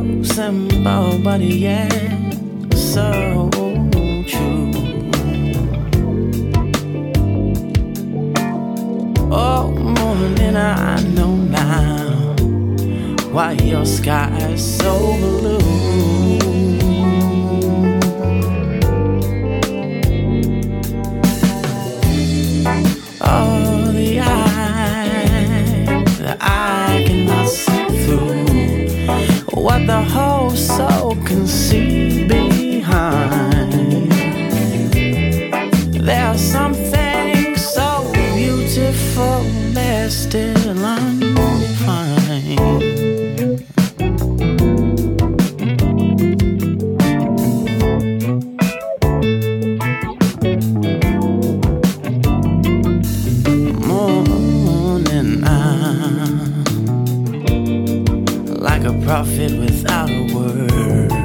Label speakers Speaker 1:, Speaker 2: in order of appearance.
Speaker 1: So simple, but yet so true. Oh, more than I know now, why your sky is so blue. Oh, the eye that I cannot see through, what the whole soul can see behind. There's something so beautiful there still undefined. Like a prophet without a word.